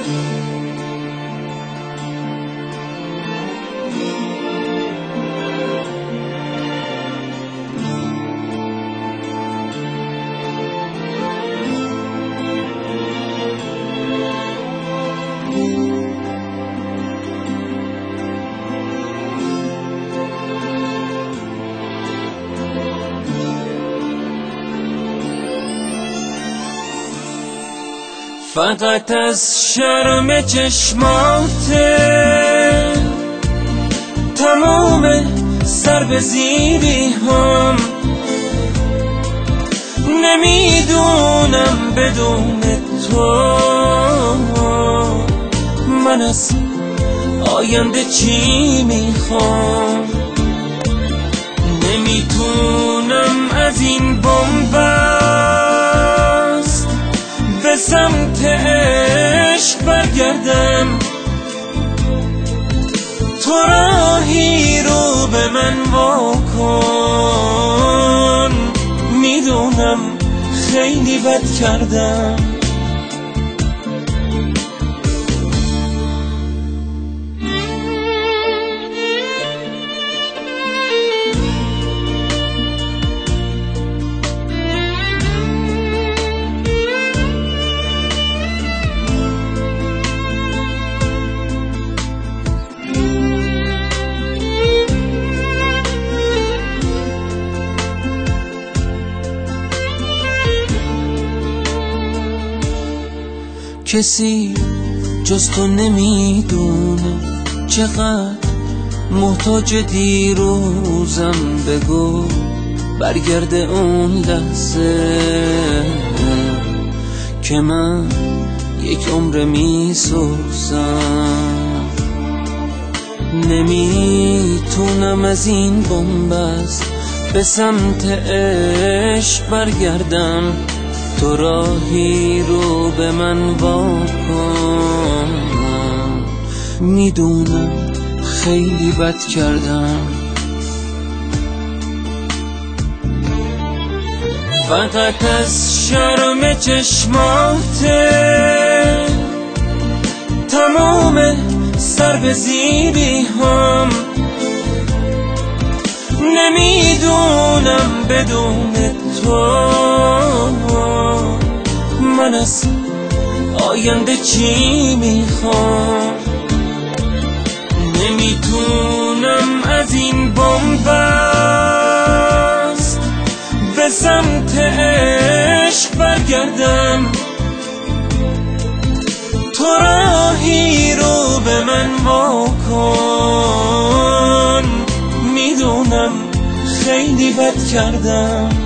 فقط از شرم چشماته تمام سر به زیری هم نمیدونم بدون تو من از آینده چی میخوام. نمیتونم از این بن‌بست به سمت عشق برگردم. تو راهی رو به من واکن، میدونم خیلی بد کردم. کسی جز تو نمیدونه چقدر محتاج دیروزم. بگو برگرده اون لحظه که من یک عمر میسوزم. نمیتونم از این بن‌بست به سمت عشق برگردم. تو راهی رو به من واکن، میدونم خیلی بد کردم. فقط از شرم چشماته تمام سر به زیری هم نمیدونم بدون تو من از آینده چی میخوام. نمیتونم از این بن‌بست به سمت عشق برگردم. تو راهی رو به من واکن، میدونم خیلی بد کردم.